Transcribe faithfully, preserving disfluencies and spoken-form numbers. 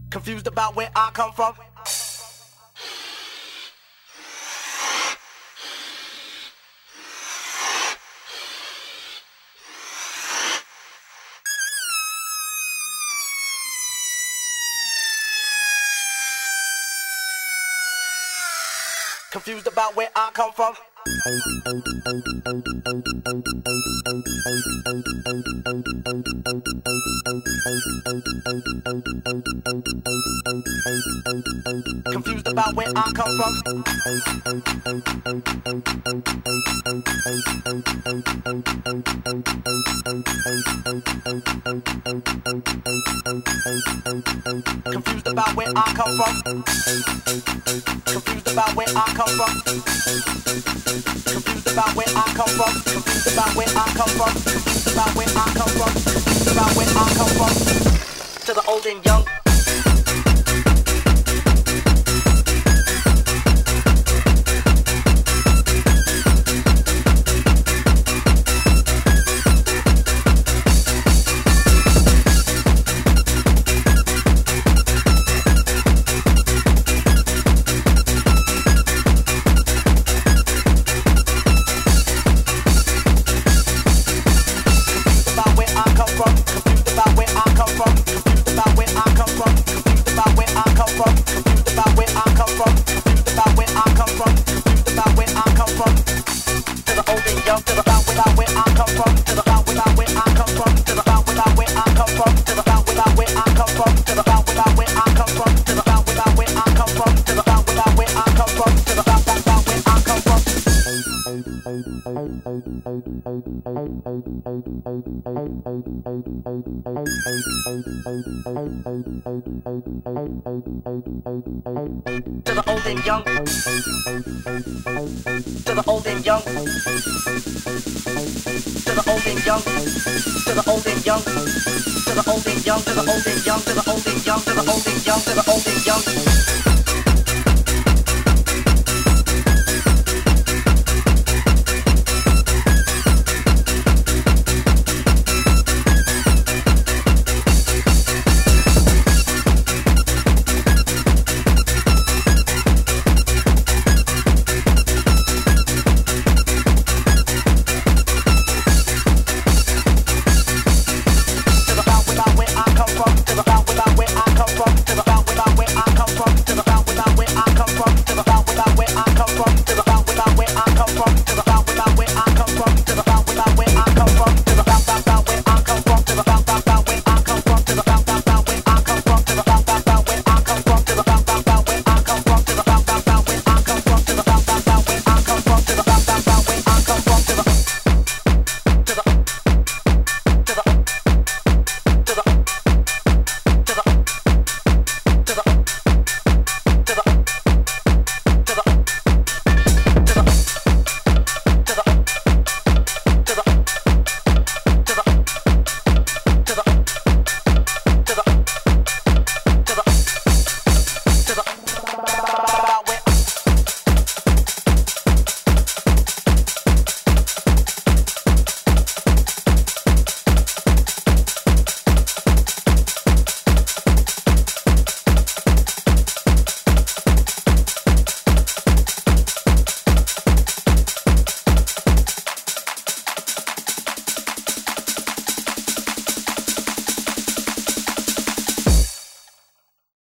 Confused about where I come from. Confused about where I come from. Confused about where I come from. Confused about where I come from. Confused about where I come from. Confused about where I come from. Confused about where I come from. Confused about where I come from. Confused about where I come from. To the old and young. To the old and young. To the old and young. To the old and young. To the old and young. To the old and young. To the old